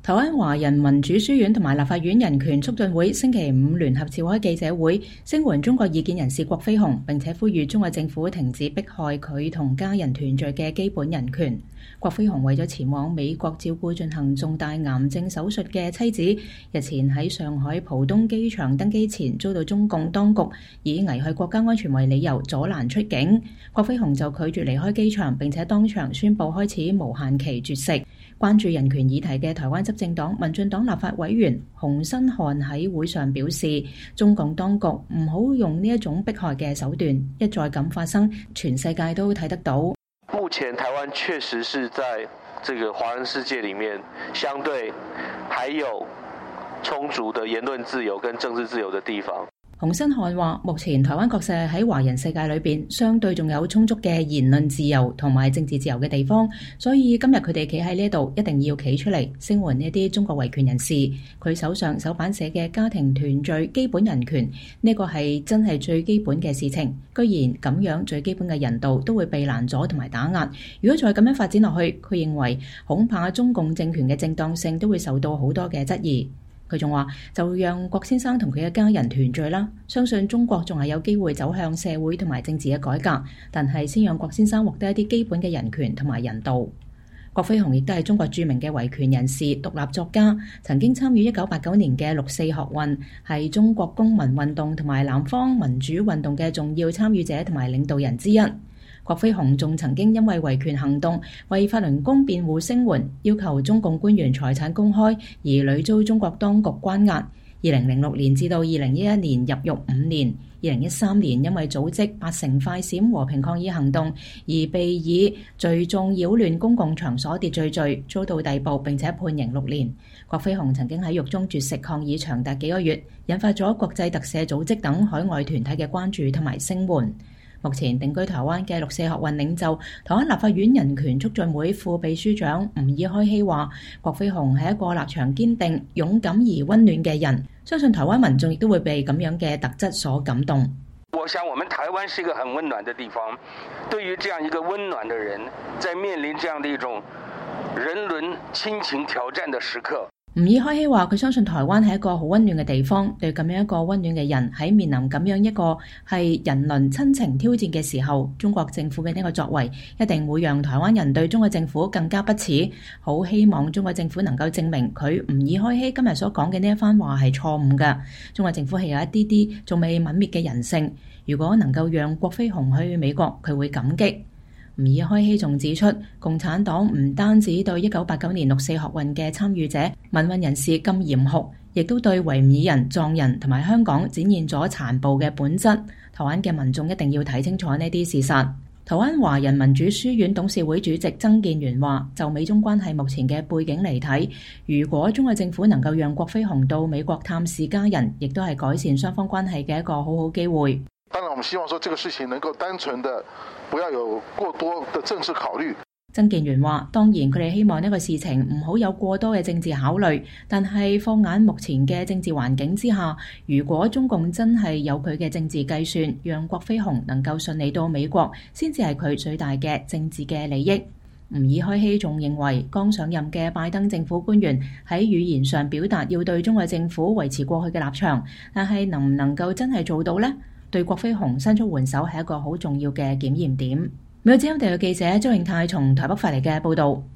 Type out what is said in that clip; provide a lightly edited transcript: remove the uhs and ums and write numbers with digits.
台灣華人民主書院同埋立法院人權促進會星期五聯合召開記者會，聲援中國異見人士郭飛雄，並且呼籲中國政府停止迫害佢同家人團聚嘅基本人權。郭飛雄為咗前往美國照顧進行重大癌症手術嘅妻子，日前喺上海浦東機場登機前遭到中共當局以危害國家安全為理由阻攔出境。郭飛雄就拒絕離開機場，並且當場宣布開始無限期絕食。關注人權議題嘅台灣執政黨民進黨立法委員洪新漢喺會上表示，中共當局唔好用呢一種迫害嘅手段，一再咁發生，全世界都睇得到。 目前台灣確實是在這個華人世界裡面，相對還有充足的言論自由跟政治自由的地方。 洪新漢話，目前台灣確實喺華人世界裏邊，相對仲有充足嘅言論自由同埋政治自由嘅地方，所以今日佢哋企喺呢度，一定要企出嚟聲援呢啲中國維權人士。佢手上手板寫嘅家庭團聚基本人權，呢個係真係最基本嘅事情。居然咁樣最基本嘅人道都會被攔阻同埋打壓，如果再咁樣發展落去，佢認為恐怕中共政權嘅正當性都會受到好多嘅質疑。佢仲話，就讓郭先生同佢嘅家人團聚啦，相信中國仲係有機會走向社會同埋政治嘅改革，但係先讓郭先生獲得一啲基本嘅人權同埋人道。郭飛雄亦都係中國著名嘅維權人士、獨立作家，曾經參與1989年嘅六四學運，係中國公民運動同埋南方民主運動嘅重要參與者同埋領導人之一。郭飛雄仲曾經因為維權行動為法輪功辯護聲援，要求中共官員財產公開，而屢遭中國當局關押。2006年至到2011年入獄5年，2013年因為組織8成快閃和平抗議行動而被以聚眾擾亂公共場所秩序罪遭到逮捕，並且判刑6年。郭飛雄曾經喺獄中絕食抗議長達幾個月，引發咗國際特赦組織等海外團體嘅關注同埋聲援。目前定居台灣嘅六四學運領袖、台灣立法院人權促進會副秘書長吳爾開希話，郭飛雄係一個立場堅定、勇敢而溫暖嘅人，相信台灣民眾亦都會被咁樣嘅特質所感動。 我想我們台灣是一個很溫暖的地方，對於這樣一個溫暖的人，在面臨這樣的一種人倫親情挑戰的時刻， 吳爾開希話，佢相信台灣係一個好溫暖嘅地方，對咁樣一個溫暖嘅人喺面臨咁樣一個係人倫親情挑戰嘅時候，中國政府嘅呢個作為一定會讓台灣人對中國政府更加不齒。好希望中國政府能夠證明佢吳爾開希今日所講嘅呢一番話係錯誤嘅。中國政府係有一啲啲仲未泯滅嘅人性，如果能夠讓郭飛雄去美國，佢會感激。吳爾開希仲指出，共產黨唔單止對1989年六四學運嘅參與者、民運人士咁嚴酷，亦都對維吾爾人、藏人同埋香港展現咗殘暴嘅本質。台灣嘅民眾一定要睇清楚呢啲事實。台灣華人民主書院董事會主席曾建元話，就美中關係目前嘅背景嚟睇，如果中國政府能夠讓郭飛雄到美國探視家人，亦都係改善雙方關係嘅一個好好機會。 當然，我們希望說這個事情能夠單純的，不要有過多的政治考慮。 曾建元話，當然佢哋希望呢個事情唔好有過多嘅政治考慮，但係放眼目前嘅政治環境之下，如果中共真係有佢嘅政治計算，讓郭飛雄能夠順利到美國，先至係佢最大嘅政治嘅利益。吳爾開希仲認為，剛上任嘅拜登政府官員喺語言上表達要對中國政府維持過去嘅立場，但係能唔能夠真係做到呢？對郭飛雄伸出援手係一個好重要嘅檢驗點。美國之音地嘅記者周永泰從台北發嚟嘅報導。